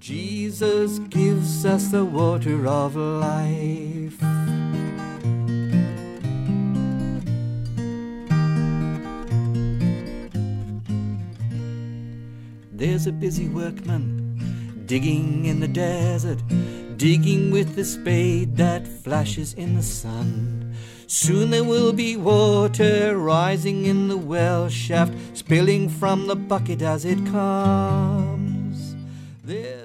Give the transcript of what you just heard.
Jesus gives us the water of life. There's a busy workman digging in the desert, digging with the spade that flashes in the sun. Soon there will be water rising in the well shaft, spilling from the bucket as it comes. There